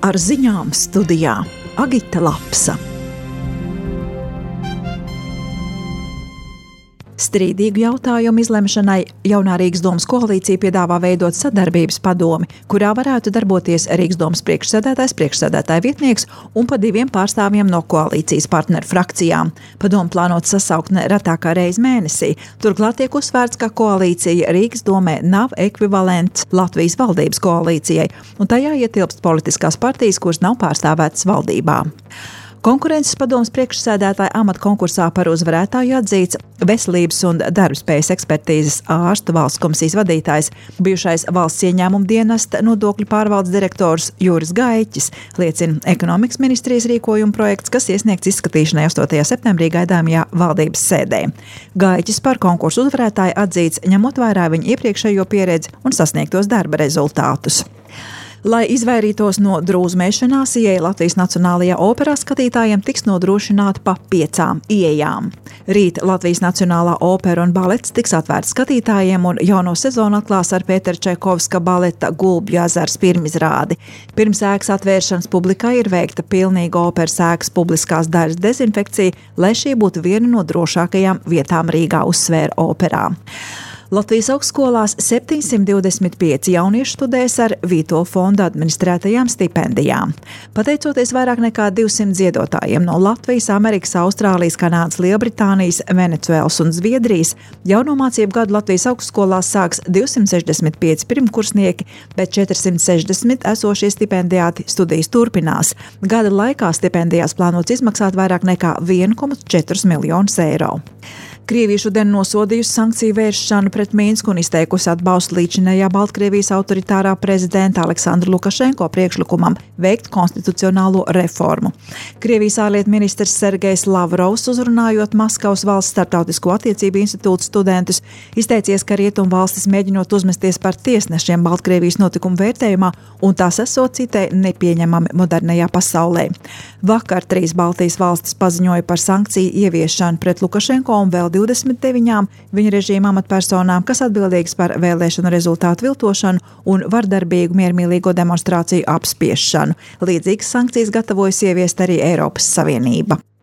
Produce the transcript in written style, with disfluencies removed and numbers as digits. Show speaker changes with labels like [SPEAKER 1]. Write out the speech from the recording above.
[SPEAKER 1] Ar ziņām studijā Agita Lapsa. Strīdīgu jautājumu izlemšanai jaunā Rīgas domas koalīcija piedāvā veidot sadarbības padomi, kurā varētu darboties Rīgas domas priekšsēdētājs, priekšsēdētāja vietnieks un pa 2 pārstāvjiem no koalīcijas partneru frakcijām. Padomu plānot sasaukt ne retākā reizi mēnesī. Turklāt tiek uzsvērts, ka koalīcija Rīgas domē nav ekvivalents Latvijas valdības koalīcijai, un tajā ietilpst politiskās partijas, kuras nav pārstāvētas valdībā. Konkurences padomes priekšsēdētāja amata konkursā par uzvarētāju atzīts veselības un darbspējas ekspertīzes ārstu valsts komisijas vadītājs, bijušais valsts ieņēmuma dienesta nodokļu pārvaldes direktors Juris Gaiķis, liecina ekonomikas ministrijas rīkojuma projekts, kas iesniegts izskatīšanai 8. septembrī gaidāmajā valdības sēdē. Gaiķis par konkursu uzvarētāju atzīts, ņemot vērā viņa iepriekšējo pieredzi un sasniegtos darba rezultātus. Lai izvairītos no drūzmēšanās, ieeja Latvijas Nacionālajā operā skatītājiem tiks nodrošināta pa 5 ieejām. Rīt Latvijas Nacionālā opera un balets tiks atvērts skatītājiem un jauno sezonu atklās ar Pētera Čaikovska baleta Gulbju ezers pirmizrādi. Pirms ēkas atvēršanas publikai ir veikta pilnīga operas ēkas publiskās daļas dezinfekcija, lai šī būtu viena no drošākajām vietām Rīgā, uzsvēra operā. Latvijas augstskolās 725 jaunieši studēs ar Vītola fonda administrētajām stipendijām. Pateicoties vairāk nekā 200 ziedotājiem no Latvijas, Amerikas, Austrālijas, Kanādas, Lielbritānijas, Venecuēlas un Zviedrijas, jauno mācību gadu Latvijas augstskolās sāks 265 pirmkursnieki, bet 460 esošie stipendijāti studijas turpinās. Gada laikā stipendijās plānots izmaksāt vairāk nekā 1,4 miljonus eiro. Krievija šodien nosodījusi sankciju vēršanu pret Minsku un izteikusi atbalstu līdzinējā Baltkrievijas autoritārā prezidenta Aleksandra Lukašenko priekšlikumam veikt konstitucionālo reformu. Krievijas ārlietu ministrs Sergejs Lavrovs, uzrunājot Maskavas valsts starptautisko attiecību institūtu studentus, izteicies, ka rietumvalstis mēģinot uzmesties par tiesnešiem Baltkrievijas notikumu vērtējumā, un tas esot citai nepieņemami modernajā pasaulē. Vakar 3 Baltijas valstis paziņoja par sankciju ieviešanu pret Lukašenko un vēl 29 viņa režīma amatpersonām, kas atbildīgas par vēlēšanu rezultātu viltošanu un vardarbīgu miermīlīgo demonstrāciju apspiešanu. Līdzīgas sankcijas gatavojas ieviest arī Eiropas Savienība.